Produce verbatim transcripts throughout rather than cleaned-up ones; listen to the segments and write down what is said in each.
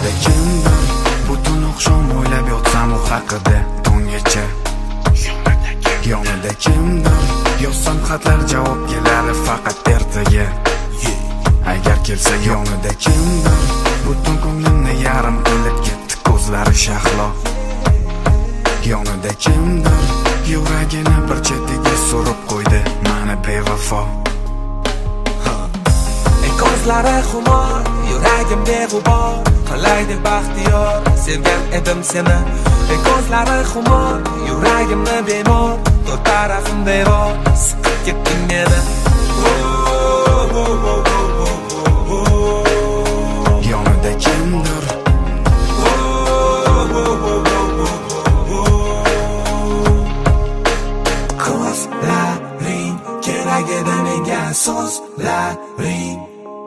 Yonida kimdir, butun oqshom o'ylab yotsam u haqida tonggacha. Yonida kimdir, yozsam xatlar javob keladi faqat ertaga. Agar kelsa yonida kimdir, butun ko'nglimni yarim qilib ketdi ko'zlari shahlo. Yonida kimdir, yuragini bir chetiga surib qo'ydi mani bevafo. Ko'zlari xumor, yuragim beg'ubor, qalaydi baxtiyor, sevgan edim seni. Ko'zlari xumor, yuragimni bemor, to'rt tarafim devor, siqib ketding meni. Yonida kimdir, ko'zlaring kerak edi menga, so'zlaring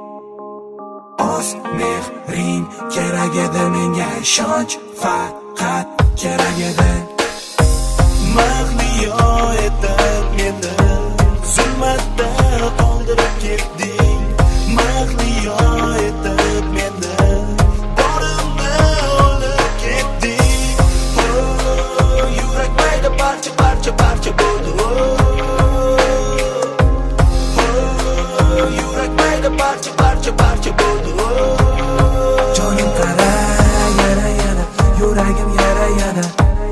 oz mehring kerak edi menga, ishonch faqat kerak edi. Mahliyo etib meni zulmatda qoldirib ketding. Mahliyo etib meni borimni olib ketding. Oh, yurak mayda parcha parcha parcha bo'ldi. Oh, yurak mayda parcha parcha parcha bo'ldi. Jonim qara yara yara, yuragim yara yara.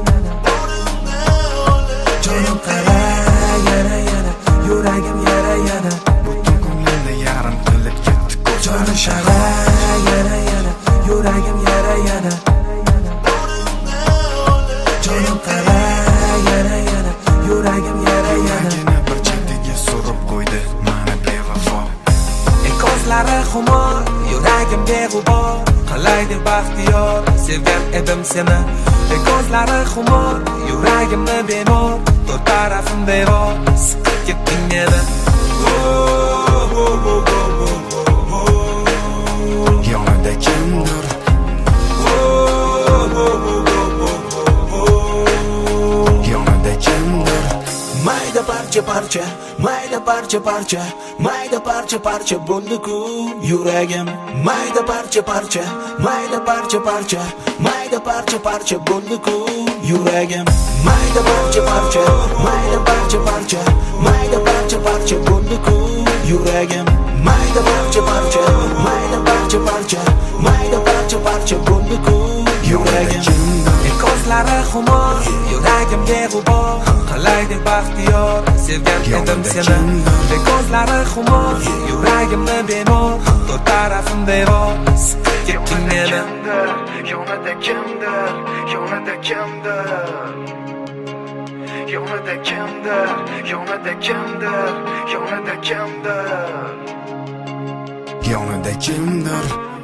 Jonim qara yara yara, yuragim yara yara. butun ko'nglimni yarim qilib ketdi ko'zlari shahlo. Yara yara, yuragim yara yara. Jonim qara yara yara, yuragim yara yara. Yuragini bir chetiga surib qo'ydi mani bevafo. Ko'zlari xumor, yuragim beg'ubor, qalaydi baxtiyor, sevgan edim seni. Ko'zlari xumor, yuragimni bemor, to'rt tarafim devor, siqib ketding meni. Yonida kimdir, yonida kimdir, Mayda parcha parcha, mayda parcha parcha, mayda parcha parcha bo'ldi-ku yuragim. Mayda parcha parcha, mayda parcha parcha, mayda parcha parcha bo'ldi-ku yuragim. Mayda parcha parcha, mayda parcha parcha, mayda parcha parcha bo'ldi-ku yuragim. Mayda parcha parcha, mayda parcha parcha, mayda parcha parcha bo'ldi-ku yuragim. Ko'zlari xumor, yuragim beg'ubor, qalaydi baxtiyor, sevgan edim seni. Ko'zlari xumor, yuragimni bemor, to'rt tarafim devor, siqib ketding meni. yonida kimdir, yonida kimdir, yonida kimdir, yonida kimdir, yonida kimdir, yonida kimdir,